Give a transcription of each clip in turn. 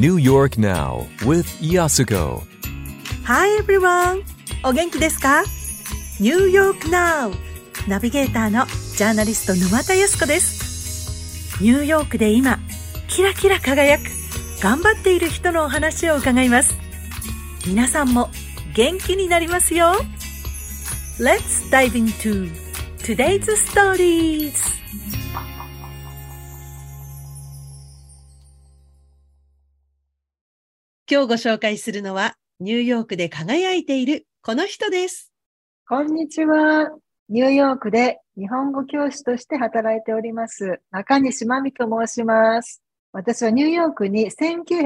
New York Now with Yasuko. Hi everyone! お元気ですか？ New York Now ナビゲーターのジャーナリスト沼田康子です。ニューヨークで今キラキラ輝く頑張っている人のお話を伺います。皆さんも元気になりますよ。 Let's dive into today's stories。今日ご紹介するのはニューヨークで輝いているこの人です。 こんにちは。ニューヨークで日本語教師として働いております。中西真美と申します。私はニューヨークに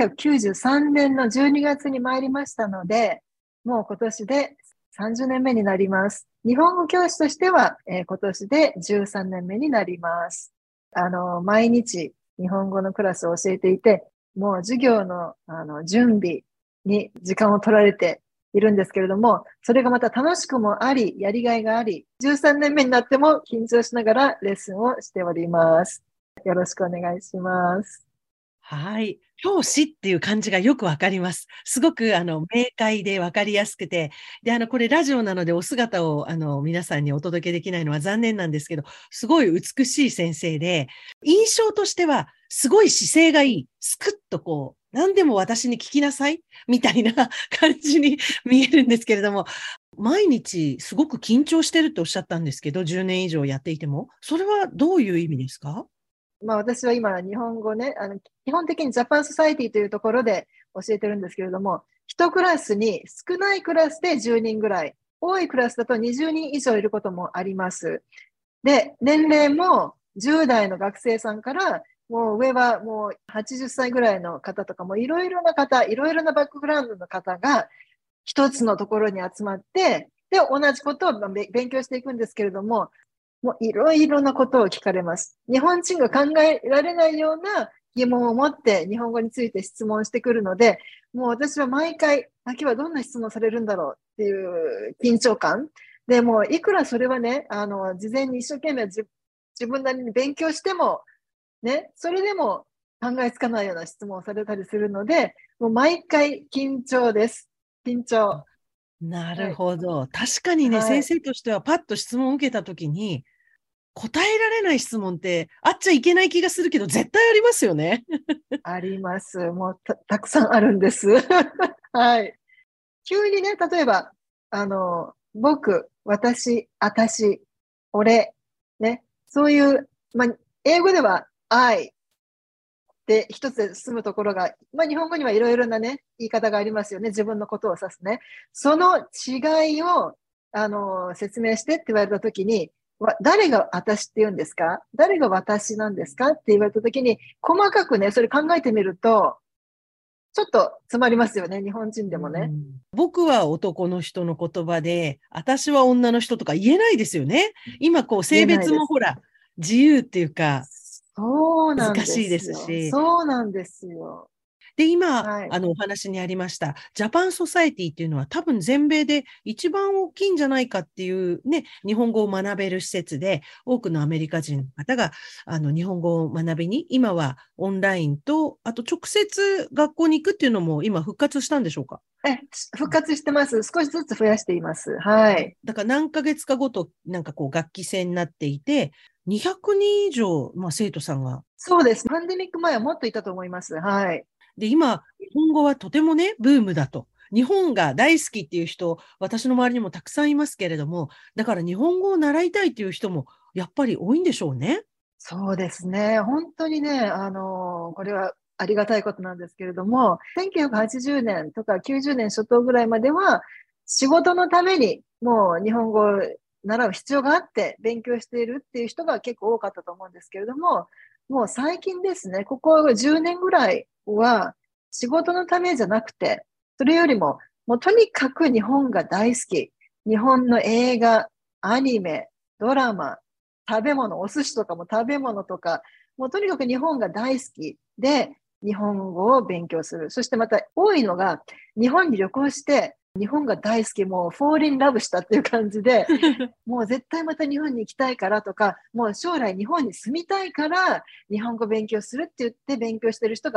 1993年の12月に参りましたので、もう今年で30年目になります。日本語教師としては、今年で13年目になります。毎日日本語のクラスを教えていて、もう授業の、準備に時間を取られているんですけれども、それがまた楽しくもあり、やりがいがあり、13年目になっても緊張しながらレッスンをしております。よろしくお願いします。 はい。教師っていう感じがよくわかります。すごく明快でわかりやすくて、で、これラジオなのでお姿を皆さんにお届けできないのは残念なんですけど、すごい美しい先生で、印象としてはすごい姿勢がいい。すくっとこう、何でも私に聞きなさいみたいな感じに見えるんですけれども、毎日すごく緊張してるっておっしゃったんですけど、10年以上やっていても、それはどういう意味ですか？ 私は今日本語ね、基本的にジャパンソサイティというところで教えてるんですけれども、1クラスに少ないクラスで10人ぐらい、多いクラスだと20人以上いることもあります。で、年齢も10代の学生さんから、もう上はもう80歳ぐらいの方とかもいろいろな方、いろいろなバックグラウンドの方が一つのところに集まって、で、同じことを勉強していくんですけれども、もういろいろなことを聞かれます。日本人が考えられないような疑問を持って日本語について質問してくるので、もう私は毎回、今日はどんな質問されるんだろうっていう緊張感。で、もういくらそれはね、事前に一生懸命自分なりに勉強しても、ね、それでも考えつかないような質問をされたりするので、もう毎回緊張です。緊張。 なるほど。はい、確かにね、先生としてはパッと質問を受けたときに、答えられない質問ってあっちゃいけない気がするけど、絶対ありますよね。 あります。もうたくさんあるんです。はい。急にね、例えば、僕、私、俺、ね、そういう、英語では I で一つで済むところが、日本語にはいろいろなね、言い方がありますよね。自分のことを指すね。その違いを、説明してって言われたときに、誰が私って言うんですか？誰が私なんですかって言われたときに、細かくね、それ考えてみると、ちょっと詰まりますよね、日本人でもね。 僕は男の人の言葉で、私は女の人とか言えないですよね。今こう性別もほら、自由っていうか、 そうなんですよ。 難しいですし。 そうなんですよ。 で、今、お話にありました、ジャパンソサエティっていうのは多分全米で一番大きいんじゃないかっていうね、日本語を学べる施設で、多くのアメリカ人の方が、日本語を学びに、今はオンラインと、あと直接学校に行くっていうのも今復活したんでしょうか？ 復活してます。少しずつ増やしています。はい。 だから何ヶ月かごと、なんかこう学期制になっていて、200人以上、生徒さんが。 そうです。パンデミック前はもっといたと思います。はい。 で、今、日本語はとてもね、ブームだと。日本が大好きっていう人、私の周りにもたくさんいますけれども、だから日本語を習いたいっていう人もやっぱり多いんでしょうね。 そうですね。本当にね、これはありがたいことなんですけれども、1980年とか90年初頭ぐらいまでは、仕事のためにもう日本語を習う必要があって勉強しているっていう人が結構多かったと思うんですけれども、もう最近ですね、ここ10年ぐらいは仕事のためじゃなくて、それよりも、もうとにかく日本が大好き。日本の映画、アニメ、ドラマ、食べ物、お寿司とかも食べ物とか、もうとにかく日本が大好きで、日本語を勉強する。そしてまた多いのが、日本に旅行して、日本が大好き、もうフォーリンラブしたっていう感じで、もう絶対また日本に行きたいからとか、もう将来日本に住みたいから日本語勉強するって言って勉強してる人が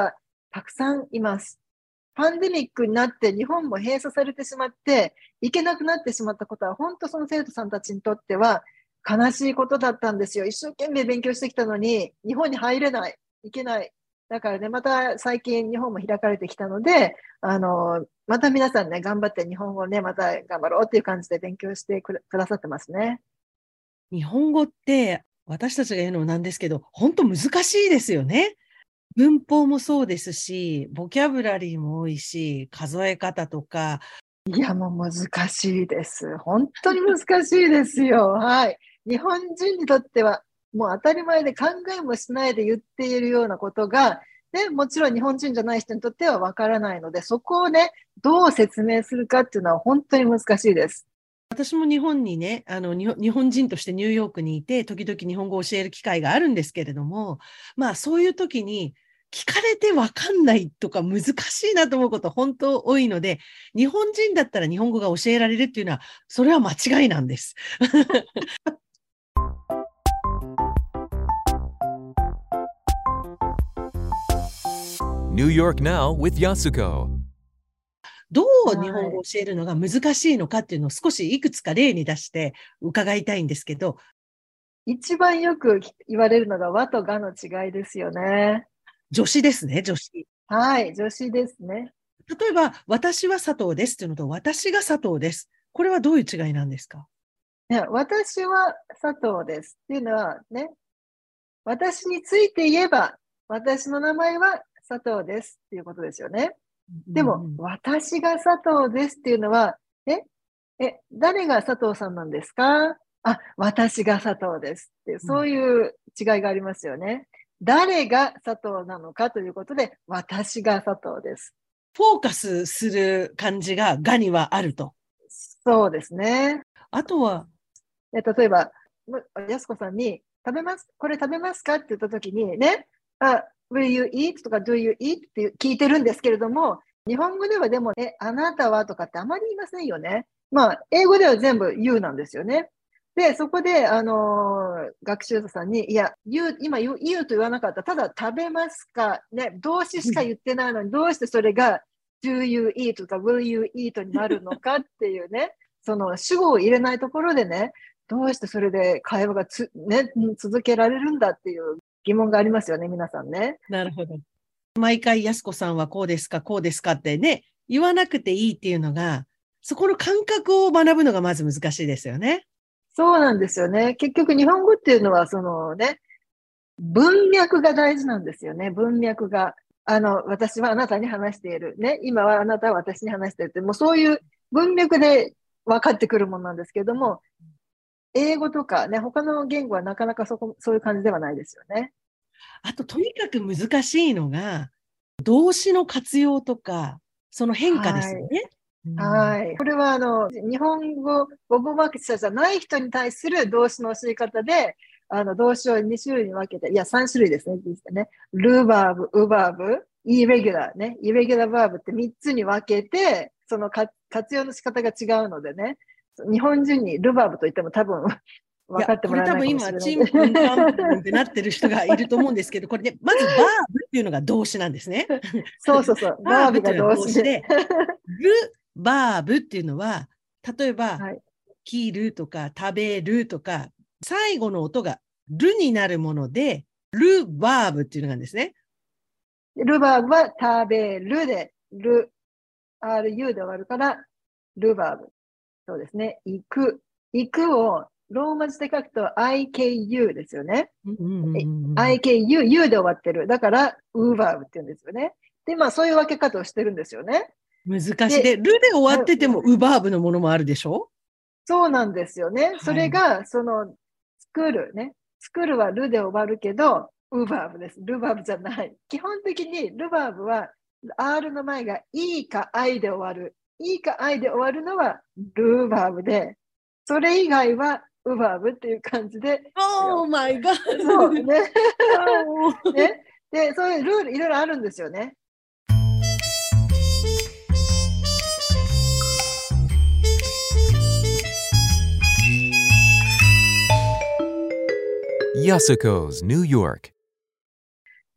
たくさんいます。パンデミックになって日本も閉鎖されてしまって行けなくなってしまったことは本当その生徒さんたちにとっては悲しいことだったんですよ。一生懸命勉強してきたのに日本に入れない、行けない。だからね、また最近日本も開かれてきたので、また皆さんね、頑張って日本語をね、また頑張ろうっていう感じで勉強してくださってますね。 日本語って私たちが言うのもなんですけど、本当難しいですよね。文法もそうですし、ボキャブラリーも多いし、数え方とか。 いや、もう難しいです。本当に難しいですよ。はい。日本人にとっては、もう当たり前で考えもしないで言っているようなことが、ね、もちろん日本人じゃない人にとってはわからないので、そこをね、どう説明するかっていうのは本当に難しいです。 私も日本にね、日本人としてニューヨークにいて、時々日本語を教える機会があるんですけれども、まあそういう時に聞かれてわかんないとか難しいなと思うこと本当多いので、日本人だったら日本語が教えられるっていうのは、それは間違いなんです。 New York Now with Yasuko. どう日本語を教えるのが難しいのかっていうのを少しいくつか例に出して伺いたいんですけど。 一番よく言われるのが和とがの違いですよね。 助詞ですね、助詞。 はい、助詞ですね。 例えば、私は佐藤ですっていうのと、私が佐藤です。これはどういう違いなんですか？ 私は佐藤ですっていうのはね、私について言えば、私の名前は佐藤ですっていうことですよね。でも、私が佐藤ですっていうのは、誰が佐藤さんなんですか？私が佐藤ですっていう、そういう違いがありますよね。誰が佐藤なのかということで、私が佐藤です。 フォーカスする感じががにはあると。 そうですね。 あとは、 例えば、やすこさんに、これ食べますかって言ったときにね、will you eat とか do you eat って聞いてるんですけれども、日本語ではでもあなたはとかってあまり言いませんよね。まあ、英語では全部 you なんですよね。で、そこで、学習者さんに、いや、今 you と言わなかった。ただ食べますかね、動詞しか言ってないのに、どうしてそれが do you eat とか will you eat になるのかっていうね、その主語を入れないところでね、どうしてそれで会話が続けられるんだっていう疑問がありますよね、皆さんね。 なるほど。毎回、やすこさんはこうですか、こうですかってね、言わなくていいっていうのが、そこの感覚を学ぶのがまず難しいですよね。 そうなんですよね。結局、日本語っていうのは、そのね、文脈が大事なんですよね、文脈が。私はあなたに話している。ね、今はあなたは私に話しているって、もうそういう文脈で分かってくるものなんですけども、英語とかね、他の言語はなかなかそういう感じではないですよね。 あと、とにかく難しいのが、動詞の活用とか、その変化ですよね。 はい。これは、日本語母語者じゃない人に対する動詞の教え方で、動詞を2種類に分けて、いや、3種類ですね。ルバーブ、ウバーブ、イレギュラーね。イレギュラーバーブって3つに分けて、その活用の仕方が違うのでね。日本人にルバーブと言っても多分分かってもらえないかもしれない。 これ多分今、チンプンカンプンってなってる人がいると思うんですけど、これね、まずバーブっていうのが動詞なんですね。 そうそうそう。 バーブっていうのが動詞で、ルバーブっていうのは、例えば、はい、切るとか食べるとか、最後の音がルになるもので、ルバーブっていうのがあるんですね。 ルバーブは食べるで、RU で終わるから、ルバーブ。そうですね。行くをローマ字で書くと IKU ですよね。IKU、U で終わってる。だから、ウーバーブって言うんですよね。で、まあ、そういう分け方をしてるんですよね。 難しい。で、ルで終わっててもウーバーブのものもあるでしょ？ そうなんですよね。それが、作るはルで終わるけど、ウーバーブです。ルバーブじゃない。基本的にルバーブは R の前が E か I で終わる。E か I で終わるのはルーバーブで、それ以外はウーバーブっていう感じで。 Oh my God! そうね。ね。で、そういうルールいろいろあるんですよね。 Yasuko's New York.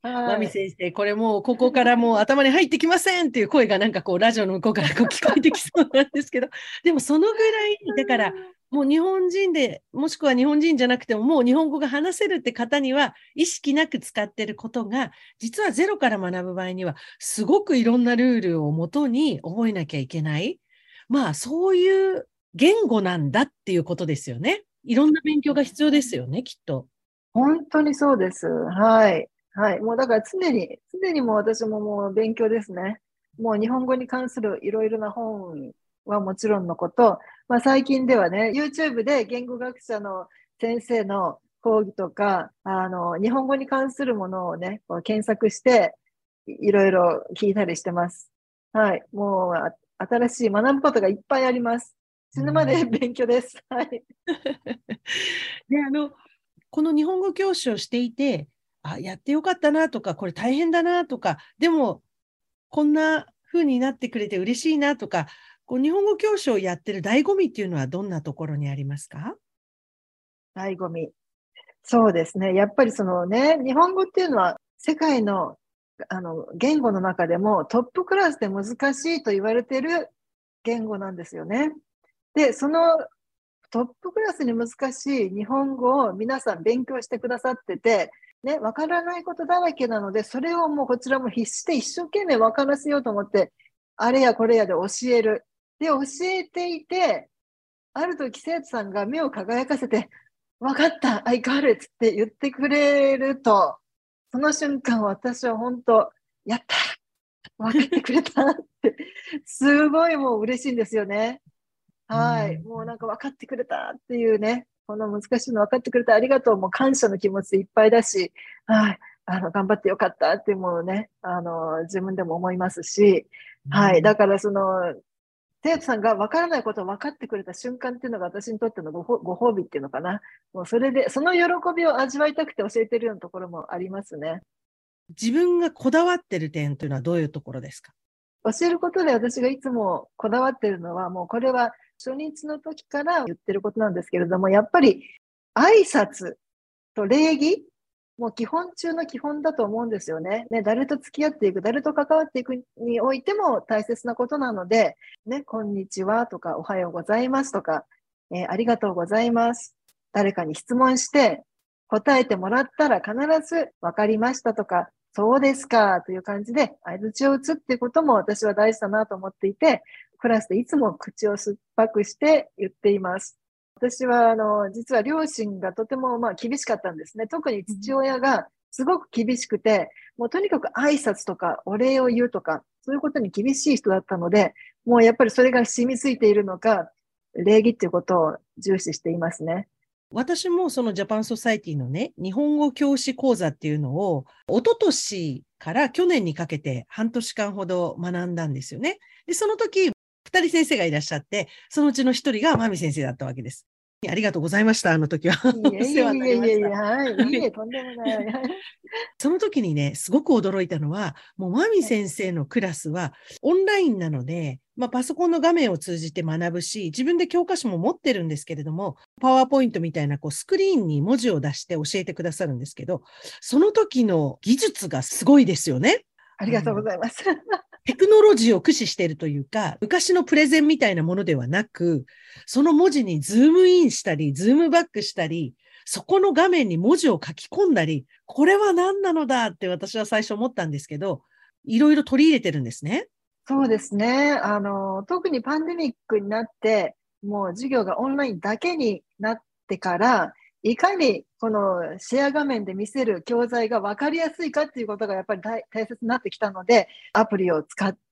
マミはい。 先生、これもうここからもう頭に入ってきませんっていう声がなんかこうラジオの向こうからこう聞こえてきそうなんですけど、でもそのぐらい、だからもう日本人で、もしくは日本人じゃなくてももう日本語が話せるって方には意識なく使ってることが、実はゼロから学ぶ場合にはすごくいろんなルールをもとに覚えなきゃいけない。まあそういう言語なんだっていうことですよね。いろんな勉強が必要ですよね、きっと。 本当にそうです。はい。はい。もうだから常にもう私ももう勉強ですね。もう日本語に関するいろいろな本はもちろんのこと、まあ最近ではね、YouTube で言語学者の先生の講義とか、日本語に関するものをね、こう検索して、いろいろ聞いたりしてます。はい。もう新しい学ぶことがいっぱいあります。死ぬまで勉強です。はい。 で、この日本語教師をしていて、あ、やってよかったなとか、これ大変だなとか、でも、こんな風になってくれて嬉しいなとか、こう日本語教師をやってる醍醐味っていうのはどんなところにありますか？ 醍醐味。そうですね。やっぱりそのね、日本語っていうのは世界の、言語の中でもトップクラスで難しいと言われている言語なんですよね。で、そのトップクラスに難しい日本語を皆さん勉強してくださってて、ね、わからないことだらけなので、それをもうこちらも必死で一生懸命わからせようと思って、あれやこれやで教える。で、教えていて、ある時生徒さんが目を輝かせて、わかった、I got it って言ってくれると、その瞬間私は本当、やったわかってくれたって、すごいもう嬉しいんですよね。はい。もうなんか分かってくれたっていうね、この難しいの分かってくれてありがとう。もう感謝の気持ちでいっぱいだし、はい。頑張ってよかったってもうね、自分でも思いますし、はい。だからその、生徒さんが分からないことを分かってくれた瞬間っていうのが私にとってのご褒美っていうのかな。もうそれで、その喜びを味わいたくて教えてるようなところもありますね。 自分がこだわってる点というのはどういうところですか？ 教えることで私がいつもこだわってるのは、もうこれは初日の時から言ってることなんですけれども、やっぱり挨拶と礼儀、もう基本中の基本だと思うんですよね。ね、誰と付き合っていく、誰と関わっていくにおいても大切なことなので、ね、こんにちはとか、おはようございますとか、ありがとうございます。誰かに質問して答えてもらったら必ず分かりましたとか、そうですかという感じで相槌を打つっていうことも私は大事だなと思っていて、クラスでいつも口を酸っぱくして言っています。私は実は両親がとても厳しかったんですね。特に父親がすごく厳しくて、もうとにかく挨拶とかお礼を言うとか、そういうことに厳しい人だったので、もうやっぱりそれが染みついているのか、礼儀っていうことを重視していますね。 私もそのジャパンソサイティのね、日本語教師講座っていうのを、一昨年から去年にかけて半年間ほど学んだんですよね。で、その時、二人先生がいらっしゃって、そのうちの一人がマミ先生だったわけです。ありがとうございました、あの時は。 いえいえお世話になりました。 いえいえいえ、はい、いいえ、とんでもない。 その時にね、すごく驚いたのは、もうマミ先生のクラスはオンラインなので、パソコンの画面を通じて学ぶし、自分で教科書も持ってるんですけれども、パワーポイントみたいなこうスクリーンに文字を出して教えてくださるんですけど、その時の技術がすごいですよね。 ありがとうございます。 テクノロジーを駆使しているというか、昔のプレゼンみたいなものではなく、その文字にズームインしたり、ズームバックしたり、そこの画面に文字を書き込んだり、これは何なのだって私は最初思ったんですけど、いろいろ取り入れてるんですね。 そうですね。特にパンデミックになって、もう授業がオンラインだけになってから、いかにこのシェア画面で見せる教材が分かりやすいかっていうことがやっぱり大切になってきたので、アプリを使って、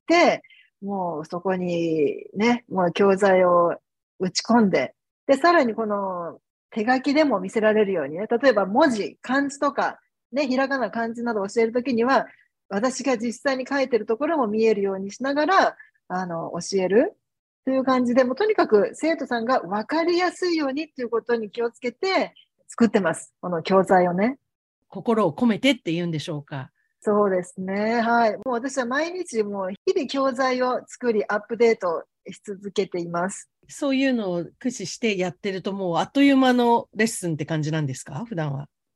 もうそこにね、もう教材を打ち込んで、で、さらにこの手書きでも見せられるようにね、例えば文字、漢字とか、ね、ひらがな漢字などを教えるときには、私が実際に書いてるところも見えるようにしながら、教えるという感じで、もうとにかく生徒さんが分かりやすいようにということに気をつけて作ってます。この教材をね。 心を込めてって言うんでしょうか。 そうですね。はい。もう私は毎日もう日々教材を作り、アップデートし続けています。 そういうのを駆使してやってるともうあっという間のレッスンって感じなんですか、普段は。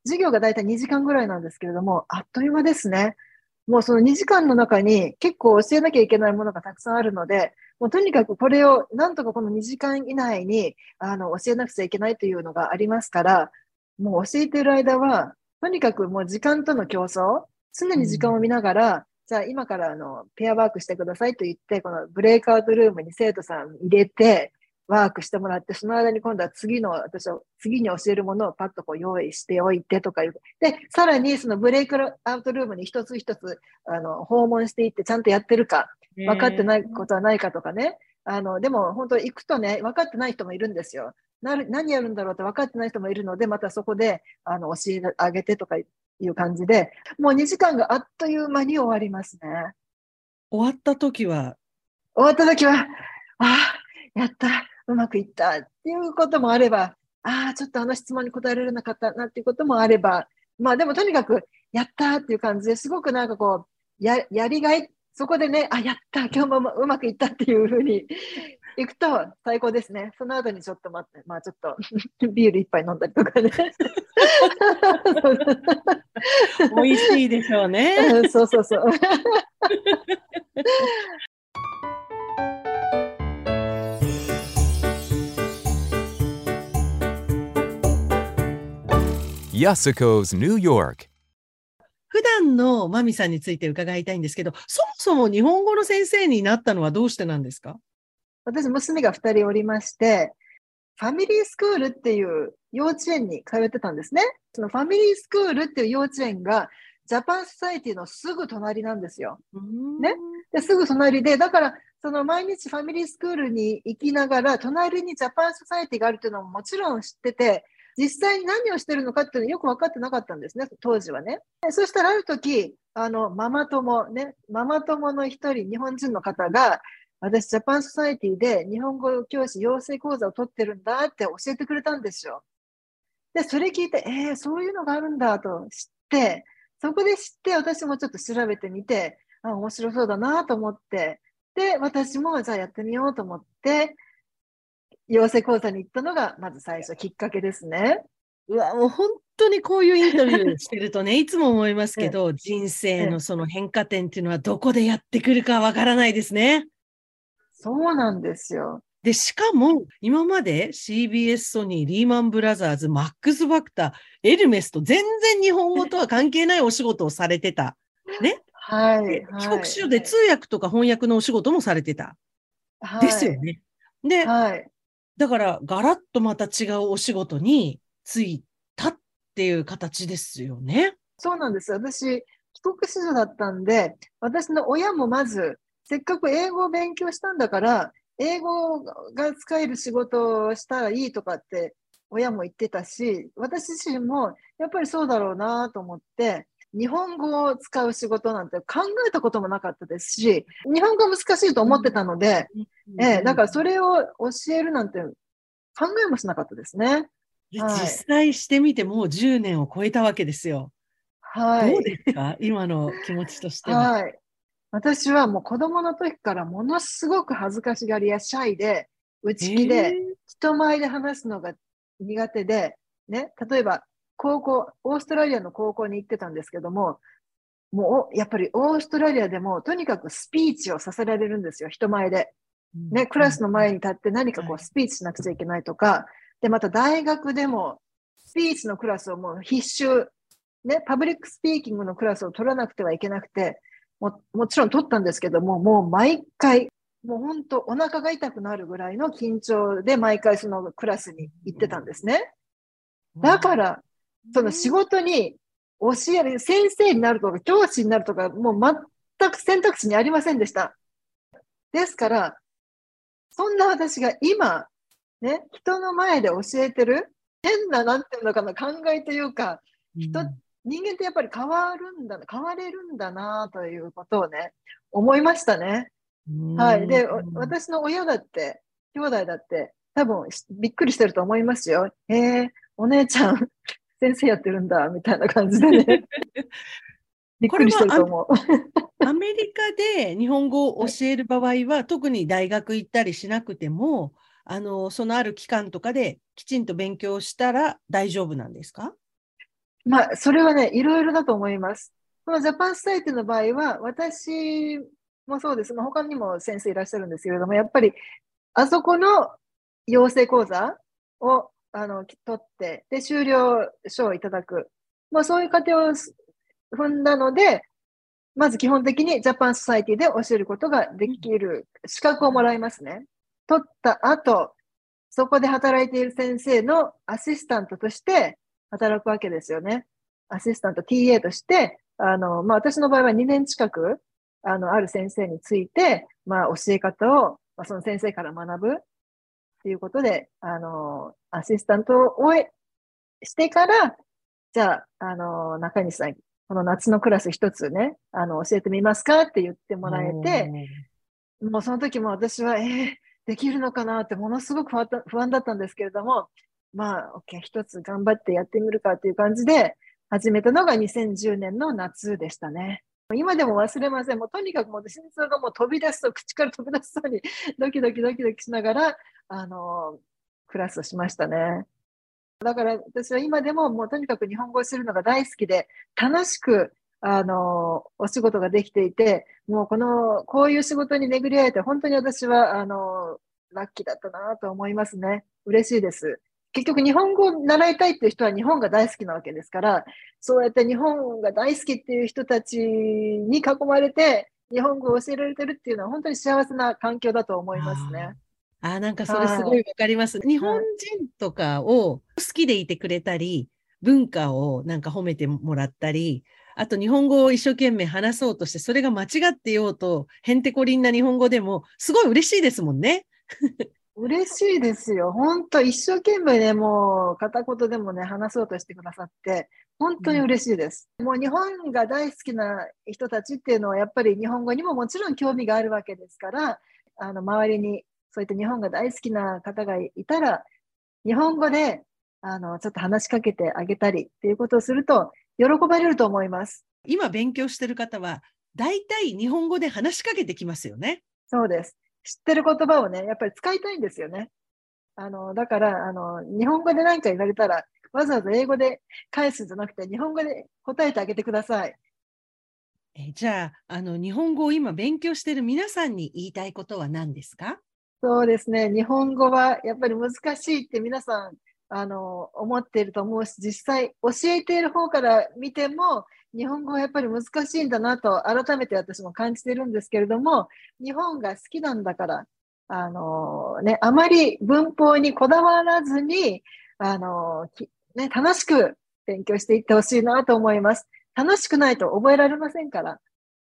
授業がだいたい2時間ぐらいなんですけれども、あっという間ですね。もうその2時間の中に結構教えなきゃいけないものがたくさんあるので、もうとにかくこれをなんとかこの2時間以内に教えなくちゃいけないというのがありますから、もう教えている間は、とにかくもう時間との競争、常に時間を見ながら、じゃあ今からペアワークしてくださいと言って、このブレイクアウトルームに生徒さん入れて、ワークしてもらって、その間に今度は私は次に教えるものをパッとこう用意しておいてとかいう。で、さらにそのブレイクアウトルームに一つ一つ、訪問していってちゃんとやってるか、分かってないことはないかとかね。でも本当行くとね、分かってない人もいるんですよ。何やるんだろうって分かってない人もいるので、またそこで、教えてあげてとかいう感じで、もう2時間があっという間に終わりますね。 終わった時は、 やった。うまくいったっていうこともあれば、ちょっと質問に答えられなかったなっていうこともあれば、まあでもとにかく、やったっていう感じですごくなんかこう、やりがい、そこでね、やった、今日もうまくいったっていうふうに行くと最高ですね。その後にちょっと待って、まあちょっとビール一杯飲んだりとかね。 美味しいでしょうね。 そうそうそう。 Yasuko's New York. 普段のマミさんについて伺いたいんですけど、そもそも日本語の先生になったのはどうしてなんですか？ 私、娘が2人おりまして、ファミリースクールっていう幼稚園に通ってたんですね。そのファミリースクールっていう幼稚園が、ジャパンソサイティのすぐ隣なんですよ。ね。ですぐ隣で、だから、その毎日ファミリースクールに行きながら、隣にジャパンソサイティがあるっていうのももちろん知ってて、実際に何をしてるのかっていうのはよく分かってなかったんですね、当時はね。そしたらある時、ママ友の一人、日本人の方が、私、ジャパンソサイティで日本語教師養成講座を取ってるんだって教えてくれたんですよ。で、それ聞いて、そういうのがあるんだと知って、そこで知って、私もちょっと調べてみて、面白そうだなと思って、で、私もじゃあやってみようと思って、養成講座に行ったのが、まず最初きっかけですね。 うわ、もう本当にこういうインタビューしてるとね、いつも思いますけど、人生のその変化点っていうのはどこでやってくるかわからないですね。 そうなんですよ。 で、しかも、今まで CBS ソニー、リーマンブラザーズ、マックスファクター、エルメスと全然日本語とは関係ないお仕事をされてた。ね。 はい。 帰国子女で通訳とか翻訳のお仕事もされてた。ですよね。で、だから、ガラッとまた違うお仕事に就いたっていう形ですよね。 そうなんです。私、帰国子女だったんで、私の親もまず、せっかく英語を勉強したんだから、英語が使える仕事をしたらいいとかって親も言ってたし、私自身もやっぱりそうだろうなと思って、日本語を使う仕事なんて考えたこともなかったですし、日本語難しいと思ってたので、だからそれを教えるなんて考えもしなかったですね。 実際してみてもう10年を超えたわけですよ。 はい。 どうですか？今の気持ちとしては。 はい。私はもう子供の時からものすごく恥ずかしがりやシャイで、内気で、人前で話すのが苦手で、ね、例えばオーストラリアの高校に行ってたんですけども、もうやっぱりオーストラリアでもとにかくスピーチをさせられるんですよ、人前で。ね、クラスの前に立って何かこうスピーチしなくちゃいけないとか、で、また大学でもスピーチのクラスをもう必修、ね、パブリックスピーキングのクラスを取らなくてはいけなくて、もちろん取ったんですけども、もう毎回、もう本当お腹が痛くなるぐらいの緊張で毎回そのクラスに行ってたんですね。だから、その仕事に教える、先生になるとか教師になるとか、もう全く選択肢にありませんでした。ですから、そんな私が今、ね、人の前で教えてる、変な、なんていうのかな、考えというか、人間ってやっぱり変われるんだなということをね、思いましたね。はい。で、私の親だって、兄弟だって、多分びっくりしてると思いますよ。お姉ちゃん、先生やってるんだ、みたいな感じでね。びっくりしてると思う。 アメリカで日本語を教える場合は、特に大学行ったりしなくても、そのある期間とかできちんと勉強したら大丈夫なんですか？ まあ、それはね、いろいろだと思います。このジャパンソサエティの場合は、私もそうです。まあ、他にも先生いらっしゃるんですけれども、やっぱり、あそこの養成講座を、取って、で、修了書をいただく。まあ、そういう過程を踏んだので、まず基本的にジャパンソサエティで教えることができる資格をもらいますね。取った後、そこで働いている先生のアシスタントとして働くわけですよね。アシスタント TA として、まあ、私の場合は2年近く、ある先生について、まあ、教え方を、まあ、その先生から学ぶっていうことで、アシスタントをしてから、じゃあ、中西さん、この夏のクラス一つね、教えてみますかって言ってもらえて、もうその時も私は、できるのかなってものすごく不安だったんですけれども、まあ、OK、一つ頑張ってやってみるかっていう感じで始めたのが2010年の夏でしたね。今でも忘れません。もうとにかくもう心臓がもう飛び出しそう、口から飛び出しそうにドキドキドキドキしながら、クラスをしましたね。だから私は今でももうとにかく日本語をするのが大好きで、楽しく、お仕事ができていて、もうこういう仕事に巡り会えて、本当に私は、ラッキーだったなと思いますね。嬉しいです。結局日本語を習いたいっていう人は日本が大好きなわけですから、そうやって日本が大好きっていう人たちに囲まれて、日本語を教えられてるっていうのは本当に幸せな環境だと思いますね。 なんかそれすごいわかります。日本人とかを好きでいてくれたり、文化をなんか褒めてもらったり、あと日本語を一生懸命話そうとして、それが間違ってようと、へんてこりんな日本語でも、すごい嬉しいですもんね。 嬉しいですよ。本当一生懸命ね、もう片言でもね、話そうとしてくださって、本当に嬉しいです。もう日本が大好きな人たちっていうのは、やっぱり日本語にももちろん興味があるわけですから、周りにそういった日本が大好きな方がいたら、日本語で、ちょっと話しかけてあげたりっていうことをすると、喜ばれると思います。 今勉強してる方は、大体日本語で話しかけてきますよね。 そうです。知ってる言葉をね、やっぱり使いたいんですよね。だから、日本語で何か言われたら、わざわざ英語で返すんじゃなくて、日本語で答えてあげてください。 じゃあ、日本語を今勉強している皆さんに言いたいことは何ですか？ そうですね。日本語はやっぱり難しいって皆さん、思っていると思うし、実際教えている方から見ても、日本語はやっぱり難しいんだなと改めて私も感じているんですけれども、日本が好きなんだから、あまり文法にこだわらずに、楽しく勉強していってほしいなと思います。楽しくないと覚えられませんから。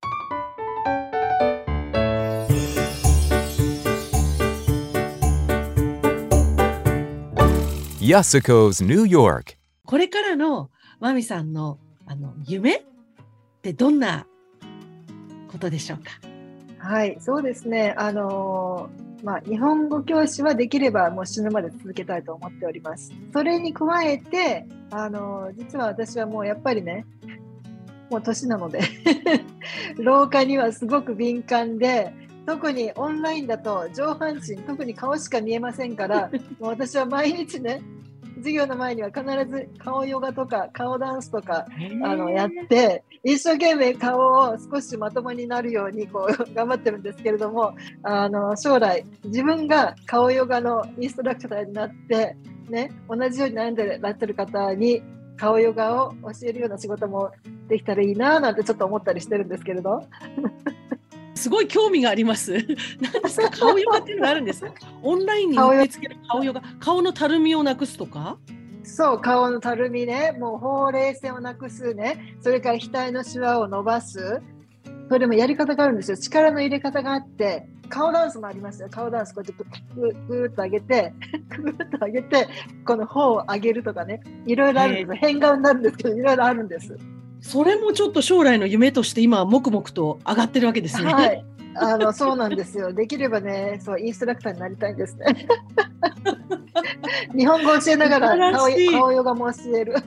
Yasuko's New York。 これからのマミさんの夢ってどんなことでしょうか？ はい、そうですね。日本語教師はできればもう死ぬまで続けたいと思っております。それに加えて、実は私はもうやっぱりね、もう年なので廊下にはすごく敏感で、特にオンラインだと上半身、特に顔しか見えませんから、もう私は毎日ね、授業の前には必ず顔ヨガとか顔ダンスとかやって一生懸命顔を少しまともになるようにこう頑張ってるんですけれども、将来自分が顔ヨガのインストラクターになってね、同じように悩んでらっしゃる方に顔ヨガを教えるような仕事もできたらいいななんてちょっと思ったりしてるんですけれどすごい興味があります。何ですか？顔ヨガっていうのがあるんですか？オンラインに受け付ける顔ヨガ、顔のたるみをなくすとか？ そう、顔のたるみね、もうほうれい線をなくすね、それから額のシワを伸ばす。それもやり方があるんですよ。力の入れ方があって、顔ダンスもありますよ。顔ダンスこうやってグーッと上げて、グーッと上げて、この頬を上げるとかね、いろいろあるんです。変顔になるんですけど、いろいろあるんです。 それもちょっと将来の夢として今もくもくと上がってるわけですね。 はい、そうなんですよ。できればね、そうインストラクターになりたいんですね。日本語教えながら顔ヨガも教える。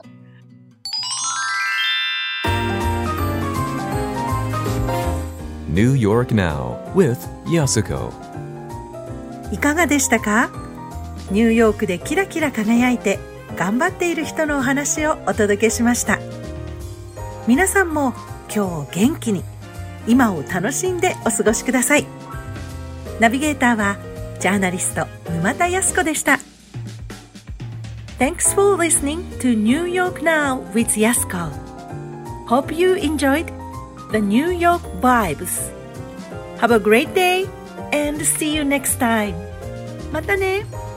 New York Now with Yasuko。 いかがでしたか？ニューヨークでキラキラ輝いて頑張っている人のお話をお届けしました。皆さんも今日元気に今を楽しんでお過ごしください。ナビゲーターはジャーナリスト沼田康子でした。Thanks for listening to New York Now with Yasuko. Hope you enjoyed the New York vibes. Have a great day and see you next time. またね。